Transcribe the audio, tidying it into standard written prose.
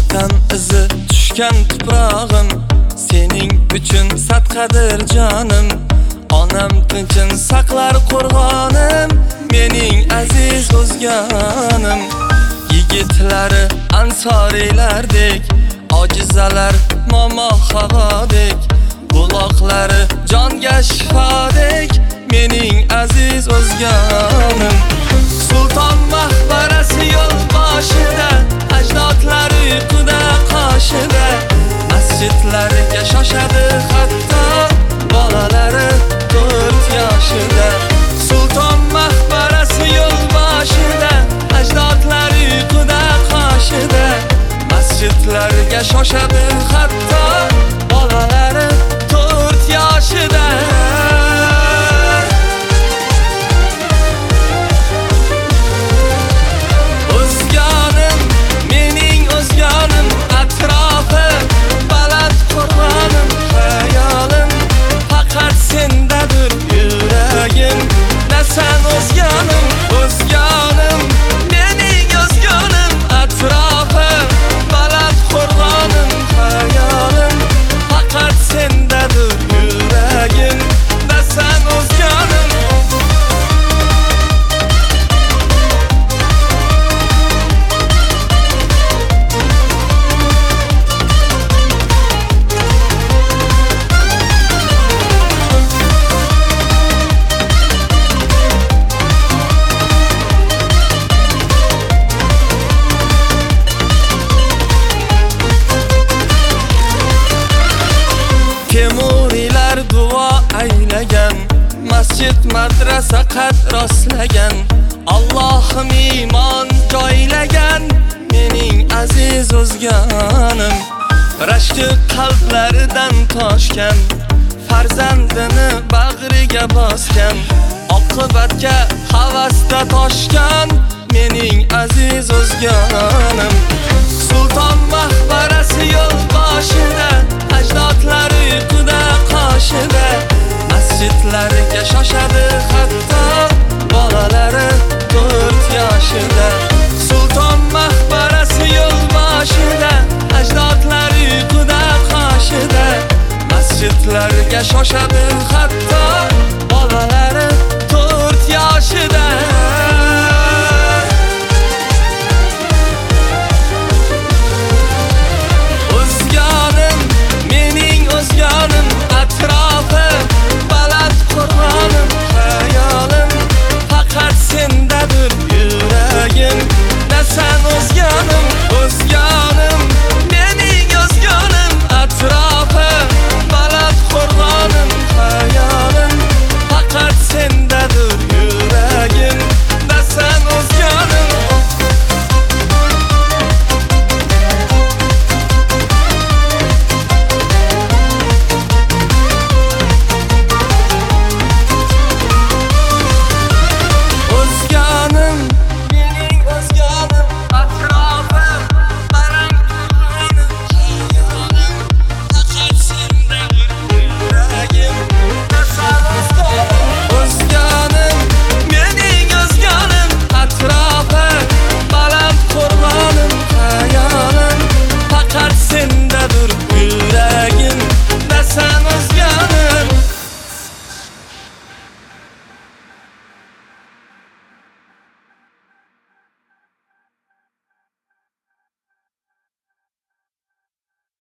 Vatan izi tushgan tuprog'im, sening uchun sadqadir jonim. Onam tinchin saqlar qo'rg'onim, mening aziz o'zganim. Yigitlari ansoriylardek, ojizalar momo havodek, buloqlari jonga shifodek, mening aziz o'zganim. Sulton maqbarasi yo'l boshida, ajdodlari uyquda qoshida, masjidlariga shoshadi hatto bolalari 4 yoshida. Sulton maqbarasi yo'l boshida, ajdodlari uyquda qoshida, masjidlariga shoshadi hatto bolalari 4 yoshida. O'zganim, mening o'zganim, atrofi baland qo'rg'onim, hayolim faqat sendadir yuragim. Nasan o'zganim, o'zganim, mening o'zganim, atrofi baland qo'rg'onim, hayolim faqat sendadir yuragim. Nasan o'zganim. Temuriylar duo aylagan, masjid madrasa qad rostlagan, Allohim iymon joylagan, mening aziz o'zganim. Rashki qalblaridan toshgan, farzandini bag'riga bosgan, oqibatga havasda toshgan, mening aziz o'zganim. Sulton maqbarasi yo'l boshida, ajdodlari uyquda qoshida, masjidlariga shoshadi hatto bolalari 4 yoshida. Sulton maqbarasi yo'l boshida, ajdodlari uyquda qoshida, masjidlariga shoshadi hatto